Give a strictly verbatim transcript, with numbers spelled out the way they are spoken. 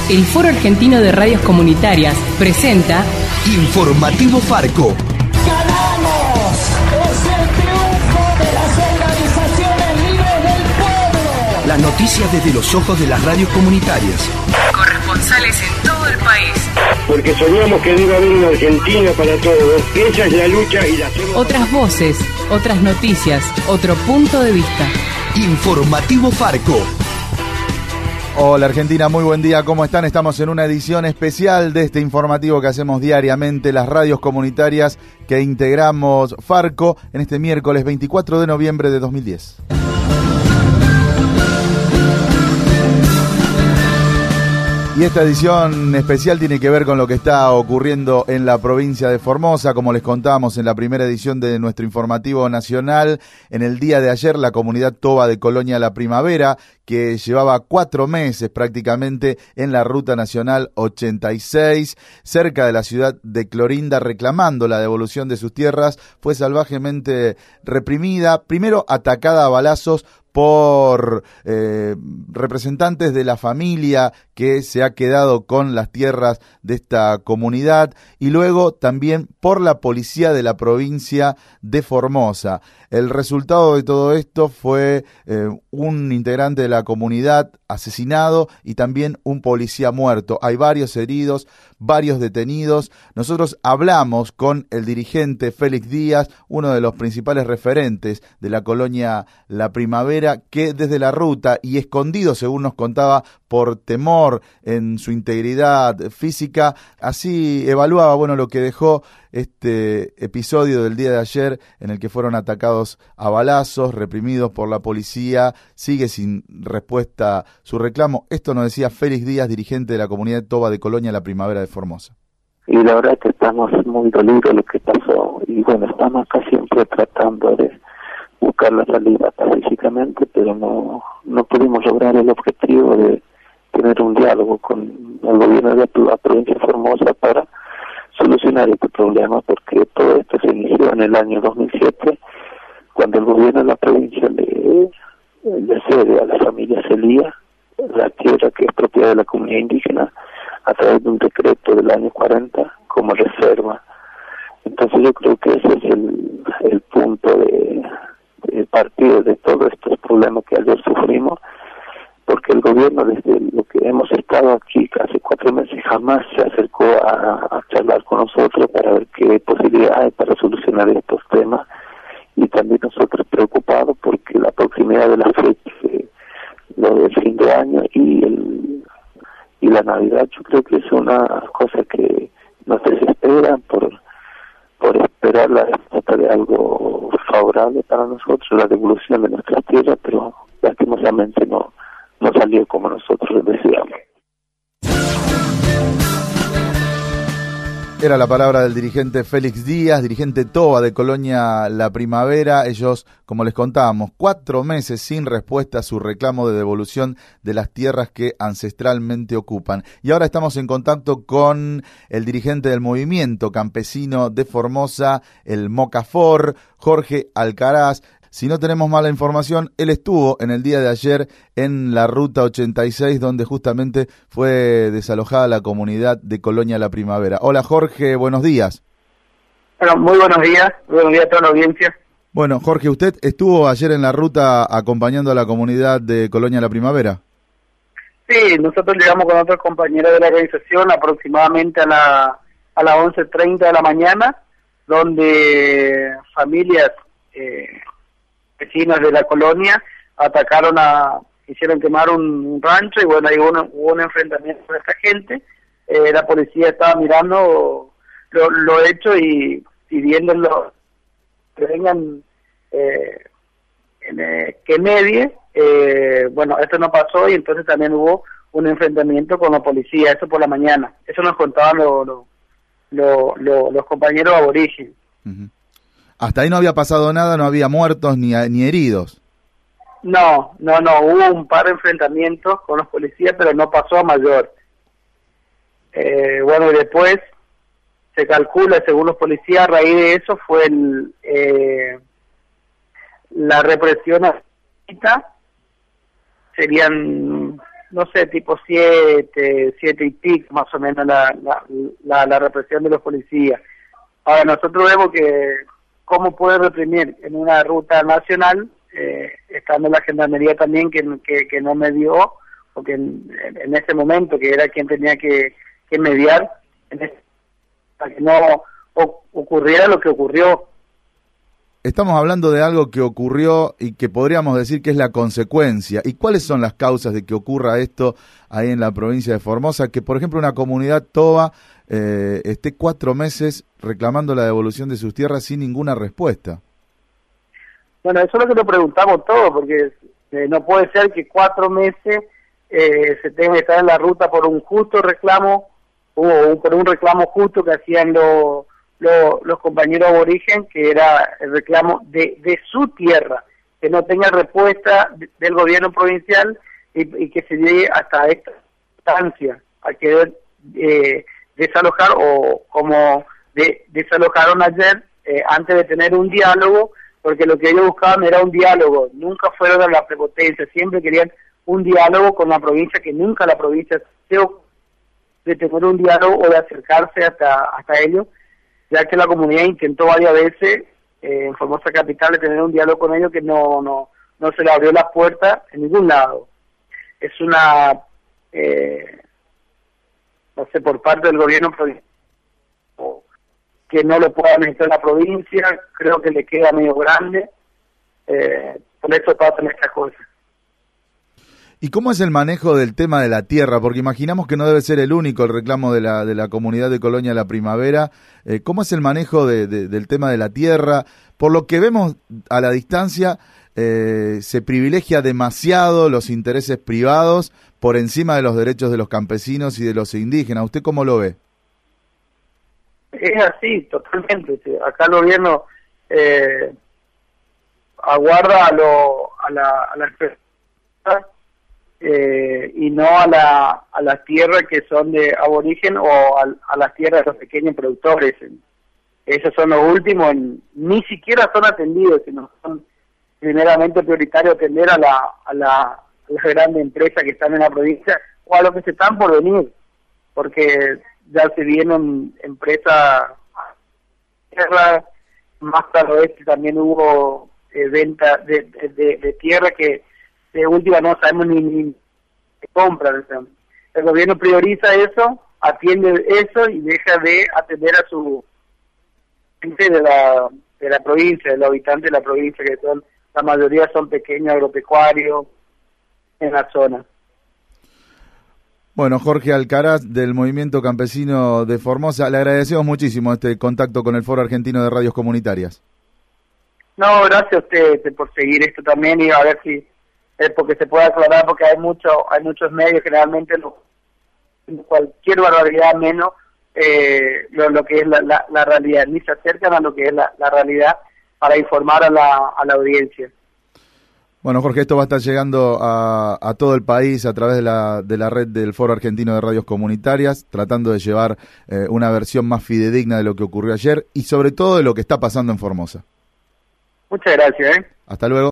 el Foro Argentino de Radios Comunitarias presenta Informativo Farco. ¡Ganamos! ¡Es el triunfo de las organizaciones libres del pueblo! Las noticias desde los ojos de las radios comunitarias. Corresponsales en todo el país. Porque soñamos que debe haber una Argentina para todos. Esa es la lucha y la hacemos. Otras voces, otras noticias, otro punto de vista. Informativo Farco. Hola Argentina, muy buen día, ¿cómo están? Estamos en una edición especial de este informativo que hacemos diariamente, las radios comunitarias que integramos Farco, en este miércoles veinticuatro de noviembre de dos mil diez. Y esta edición especial tiene que ver con lo que está ocurriendo en la provincia de Formosa. Como les contábamos en la primera edición de nuestro informativo nacional, en el día de ayer la comunidad Toba de Colonia La Primavera, que llevaba cuatro meses prácticamente en la Ruta Nacional ochenta y seis, cerca de la ciudad de Clorinda, reclamando la devolución de sus tierras, fue salvajemente reprimida, primero atacada a balazos por eh, representantes de la familia que se ha quedado con las tierras de esta comunidad, y luego también por la policía de la provincia de Formosa. El resultado de todo esto fue eh, un integrante de la comunidad asesinado y también un policía muerto. Hay varios heridos, varios detenidos. Nosotros hablamos con el dirigente Félix Díaz, uno de los principales referentes de la colonia La Primavera, que desde la ruta y escondido, según nos contaba, por temor en su integridad física, así evaluaba bueno lo que dejó este episodio del día de ayer en el que fueron atacados a balazos, reprimidos por la policía. Sigue sin respuesta su reclamo. Esto nos decía Félix Díaz, dirigente de la comunidad Toba de Colonia La Primavera de Formosa. Y la verdad que estamos muy dolidos de lo que pasó, y bueno, estamos acá siempre tratando de buscar la salida pacíficamente, pero no no pudimos lograr el objetivo de tener un diálogo con el gobierno de la provincia de Formosa para solucionar este problema, porque todo esto se inició en el año dos mil siete, cuando el gobierno de la provincia le, le cede a la familia Celía la tierra que es propiedad de la comunidad indígena a través de un decreto del año cuarenta como reserva. Entonces yo creo que ese es el, el punto de, de partida de todos estos problemas que ayer sufrimos, porque el gobierno, desde lo que hemos estado aquí casi cuatro meses, jamás se acercó a, a charlar con nosotros para ver qué posibilidades hay para solucionar estos temas, y también nosotros preocupados porque la proximidad de la fecha, eh, lo del fin de año y el y la Navidad, yo creo que es una cosa que nos desespera por por esperar la respuesta de algo favorable para nosotros, la devolución de nuestras tierras, pero lastimosamente no no salió como nosotros deseamos. Era la palabra del dirigente Félix Díaz, dirigente Toba de Colonia La Primavera. Ellos, como les contábamos, cuatro meses sin respuesta a su reclamo de devolución de las tierras que ancestralmente ocupan. Y ahora estamos en contacto con el dirigente del movimiento campesino de Formosa, el Mocafor, Jorge Alcaraz. Si no tenemos mala información, él estuvo en el día de ayer en la Ruta ochenta y seis, donde justamente fue desalojada la comunidad de Colonia La Primavera. Hola Jorge, buenos días. Bueno, muy buenos días, buenos días a toda la audiencia. Bueno, Jorge, ¿usted estuvo ayer en la ruta acompañando a la comunidad de Colonia La Primavera? Sí, nosotros llegamos con otros compañeros de la organización aproximadamente a la a las once treinta de la mañana, donde familias eh, vecinas de la colonia atacaron a, hicieron quemar un, un rancho, y bueno, ahí hubo un, hubo un enfrentamiento con esta gente. Eh, la policía estaba mirando lo, lo hecho y pidiéndolo que vengan eh, en, eh, que medie. Eh, bueno, esto no pasó, y entonces también hubo un enfrentamiento con la policía, eso por la mañana. Eso nos contaban lo, lo, lo, lo, los compañeros aborígenes. Uh-huh. Hasta ahí no había pasado nada, no había muertos ni, ni heridos. No, no, no, hubo un par de enfrentamientos con los policías, pero no pasó a mayor. Eh, bueno, y después se calcula, según los policías, a raíz de eso fue el, eh, la represión, serían no sé, tipo siete, siete y pico, más o menos la, la, la, la represión de los policías. Ahora, nosotros vemos que cómo puede reprimir en una ruta nacional, eh, estando la gendarmería también que, que, que no medió, porque en, en ese momento, que era quien tenía que, que mediar, en ese, para que no o, ocurriera lo que ocurrió. Estamos hablando de algo que ocurrió y que podríamos decir que es la consecuencia. ¿Y cuáles son las causas de que ocurra esto ahí en la provincia de Formosa? Que, por ejemplo, una comunidad toba eh, esté cuatro meses reclamando la devolución de sus tierras sin ninguna respuesta. Bueno, eso es lo que nos preguntamos todos, porque eh, no puede ser que cuatro meses eh, se tenga que estar en la ruta por un justo reclamo, o por un reclamo justo que hacían los... Los, los compañeros aborigen, que era el reclamo de, de su tierra, que no tenga respuesta de, del gobierno provincial y, y que se llegue hasta esta instancia a querer eh, desalojar, o como de, desalojaron ayer, eh, antes de tener un diálogo, porque lo que ellos buscaban era un diálogo, nunca fueron a la prepotencia, siempre querían un diálogo con la provincia, que nunca la provincia se ocupó de tener un diálogo o de acercarse hasta, hasta ellos, ya que la comunidad intentó varias veces eh, en Formosa Capital de tener un diálogo con ellos, que no no no se le abrió la puerta en ningún lado. Es una, eh, no sé, por parte del gobierno provincial, que no lo pueda administrar la provincia, creo que le queda medio grande, eh, por eso pasan estas cosas. ¿Y cómo es el manejo del tema de la tierra? Porque imaginamos que no debe ser el único el reclamo de la de la comunidad de Colonia La Primavera. Eh, ¿Cómo es el manejo de, de, del tema de la tierra? Por lo que vemos a la distancia, eh, se privilegia demasiado los intereses privados por encima de los derechos de los campesinos y de los indígenas. ¿Usted cómo lo ve? Es así, totalmente. Acá el gobierno eh, aguarda a, lo, a la a la empresa, Eh, y no a la a las tierras que son de aborigen o a, a las tierras de los pequeños productores. Esos son los últimos, ni siquiera son atendidos, sino son primeramente prioritarios atender a la a la a las grandes empresas que están en la provincia o a los que se están por venir, porque ya se vienen empresas tierra, más al oeste también hubo eh, venta de, de, de, de tierra que de última no sabemos ni, ni qué compran. El gobierno prioriza eso, atiende eso y deja de atender a su gente de la de la provincia, de los habitantes de la provincia, que son la mayoría son pequeños agropecuarios en la zona. Bueno, Jorge Alcaraz, del Movimiento Campesino de Formosa, le agradecemos muchísimo este contacto con el Foro Argentino de Radios Comunitarias. No, gracias a usted por seguir esto también y a ver si es porque se puede aclarar, porque hay mucho, hay muchos medios, generalmente lo, cualquier barbaridad menos eh, lo, lo que es la, la, la realidad, ni se acercan a lo que es la, la realidad para informar a la, a la audiencia. Bueno, Jorge, esto va a estar llegando a, a todo el país a través de la, de la red del Foro Argentino de Radios Comunitarias, tratando de llevar eh, una versión más fidedigna de lo que ocurrió ayer y sobre todo de lo que está pasando en Formosa. Muchas gracias. ¿eh? Hasta luego.